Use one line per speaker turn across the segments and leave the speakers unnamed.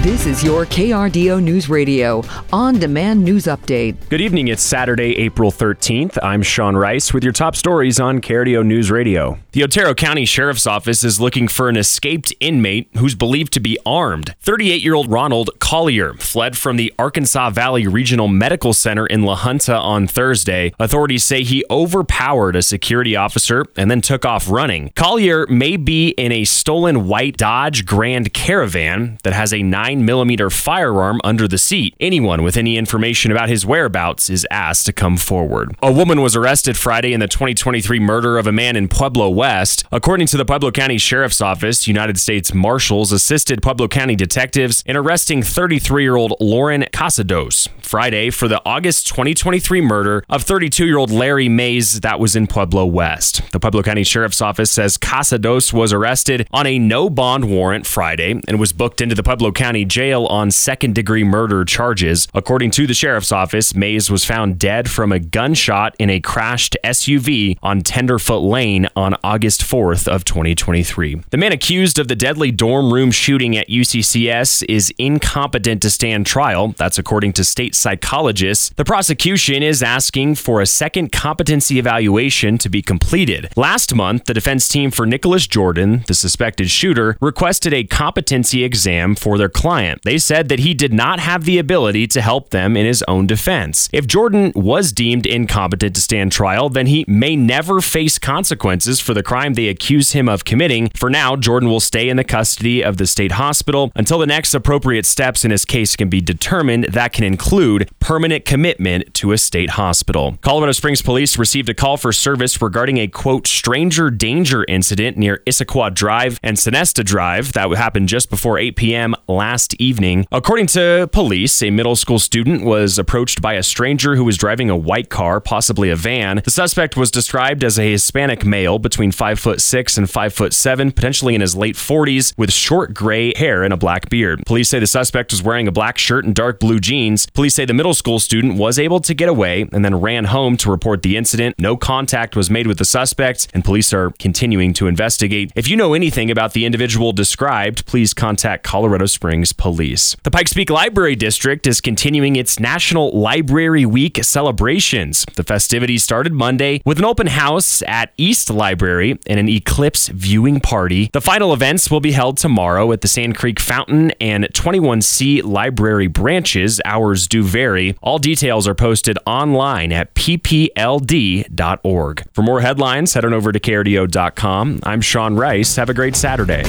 This is your KRDO News Radio on-demand news update.
Good evening. It's Saturday, April 13th. I'm Sean Rice with your top stories on KRDO News Radio. The Otero County Sheriff's Office is looking for an escaped inmate who's believed to be armed. 38-year-old Ronald Collier fled from the Arkansas Valley Regional Medical Center in La Junta on Thursday. Authorities say he overpowered a security officer and then took off running. Collier may be in a stolen white Dodge Grand Caravan that has a 9mm firearm under the seat. Anyone with any information about his whereabouts is asked to come forward. A woman was arrested Friday in the 2023 murder of a man in Pueblo West. According to the Pueblo County Sheriff's Office, United States Marshals assisted Pueblo County detectives in arresting 33-year-old Lauren Casados Friday for the August 2023 murder of 32-year-old Larry Mays that was in Pueblo West. The Pueblo County Sheriff's Office says Casados was arrested on a no-bond warrant Friday and was booked into the Pueblo County Jail on second-degree murder charges. According to the Sheriff's Office, Mays was found dead from a gunshot in a crashed SUV on Tenderfoot Lane on August 4th of 2023. The man accused of the deadly dorm room shooting at UCCS is incompetent to stand trial. That's according to state psychologists. The prosecution is asking for a second competency evaluation to be completed. Last month, the defense team for Nicholas Jordan, the suspected shooter, requested a competency exam for their client. They said that he did not have the ability to help them in his own defense. If Jordan was deemed incompetent to stand trial, then he may never face consequences for the crime they accuse him of committing. For now, Jordan will stay in the custody of the state hospital until the next appropriate steps in his case can be determined. That can include permanent commitment to a state hospital. Colorado Springs police received a call for service regarding a, quote, stranger danger incident near Issaquah Drive and Sonesta Drive that happened just before 8 p.m. last evening. According to police, a middle school student was approached by a stranger who was driving a white car, possibly a van. The suspect was described as a Hispanic male between 5'6" and 5'7", potentially in his late 40s, with short gray hair and a black beard. Police say the suspect was wearing a black shirt and dark blue jeans. Police say the middle school student was able to get away and then ran home to report the incident. No contact was made with the suspect, and police are continuing to investigate. If you know anything about the individual described, please contact Colorado Springs Police. The Pikes Peak Library District is continuing its National Library Week celebrations. The festivities started Monday with an open house at East Library and an eclipse viewing party. The final events will be held tomorrow at the Sand Creek Fountain and 21C Library branches. Hours do vary. All details are posted online at ppld.org. For more headlines, head on over to KRDO.com. I'm Sean Rice. Have a great Saturday.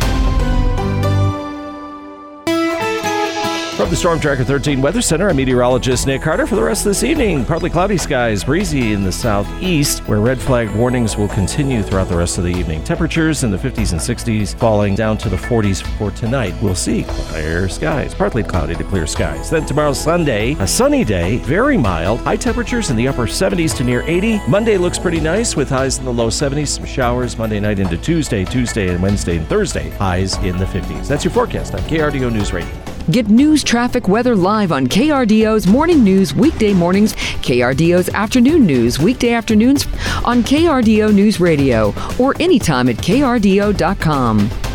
From the Storm Tracker 13 Weather Center, I'm meteorologist Nick Carter. For the rest of this evening, partly cloudy skies, breezy in the southeast, where red flag warnings will continue throughout the rest of the evening. Temperatures in the 50s and 60s, falling down to the 40s for tonight. We'll see clear skies, partly cloudy to clear skies. Then tomorrow, Sunday, a sunny day, very mild. High temperatures in the upper 70s to near 80. Monday looks pretty nice with highs in the low 70s. Some showers Monday night into Tuesday and Wednesday and Thursday, highs in the 50s. That's your forecast on KRDO News Radio.
Get news, traffic, weather live on KRDO's Morning News weekday mornings, KRDO's Afternoon News weekday afternoons on KRDO News Radio, or anytime at KRDO.com.